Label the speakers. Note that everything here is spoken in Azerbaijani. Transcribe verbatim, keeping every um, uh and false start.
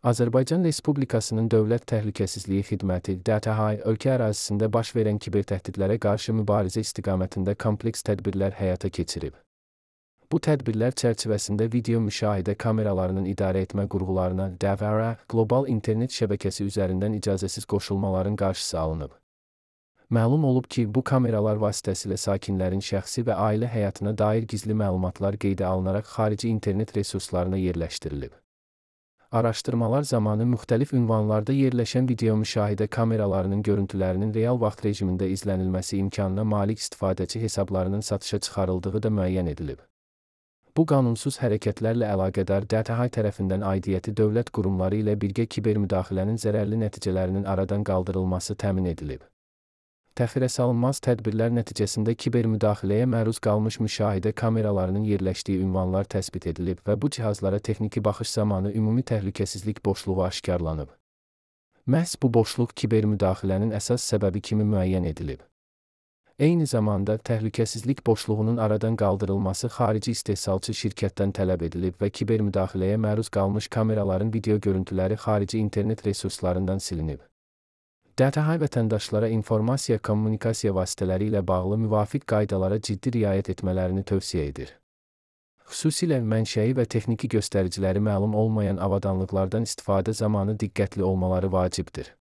Speaker 1: Azərbaycan Respublikasının Dövlət Təhlükəsizliyi Xidməti D T H ölkə ərazisində baş verən kiber təhdidlərə qarşı mübarizə istiqamətində kompleks tədbirlər həyata keçirib. Bu tədbirlər çərçivəsində video müşahidə kameralarının idarəetmə qurğularına D V R, qlobal internet şəbəkəsi üzərindən icazəsiz qoşulmaların qarşısı alınıb. Məlum olub ki, bu kameralar vasitəsilə sakinlərin şəxsi və ailə həyatına dair gizli məlumatlar qeydə alınaraq xarici internet resurslarına yerləşdirilib. Araşdırmalar zamanı müxtəlif ünvanlarda yerləşən video müşahidə kameralarının görüntülərinin real vaxt rejimində izlənilməsi imkanına malik istifadəçi hesablarının satışa çıxarıldığı da müəyyən edilib. Bu qanunsuz hərəkətlərlə əlaqədar D T H tərəfindən aidiyyəti dövlət qurumları ilə birgə kiber müdaxilənin zərərli nəticələrinin aradan qaldırılması təmin edilib. Təxirəsalınmaz tədbirlər nəticəsində kiber müdaxiləyə məruz qalmış müşahidə kameralarının yerləşdiyi ünvanlar təsbit edilib və bu cihazlara texniki baxış zamanı ümumi təhlükəsizlik boşluğu aşkarlanıb. Məhz bu boşluq kiber müdaxilənin əsas səbəbi kimi müəyyən edilib. Eyni zamanda təhlükəsizlik boşluğunun aradan qaldırılması xarici istehsalçı şirkətdən tələb edilib və kiber müdaxiləyə məruz qalmış kameraların video görüntüləri xarici internet resurslarından silinib. D T H vətəndaşlara informasiya kommunikasiya vasitələri ilə bağlı müvafiq qaydalara ciddi riayət etmələrini tövsiyə edir. Xüsusilə mənşəyi və texniki göstəriciləri məlum olmayan avadanlıqlardan istifadə zamanı diqqətli olmaları vacibdir.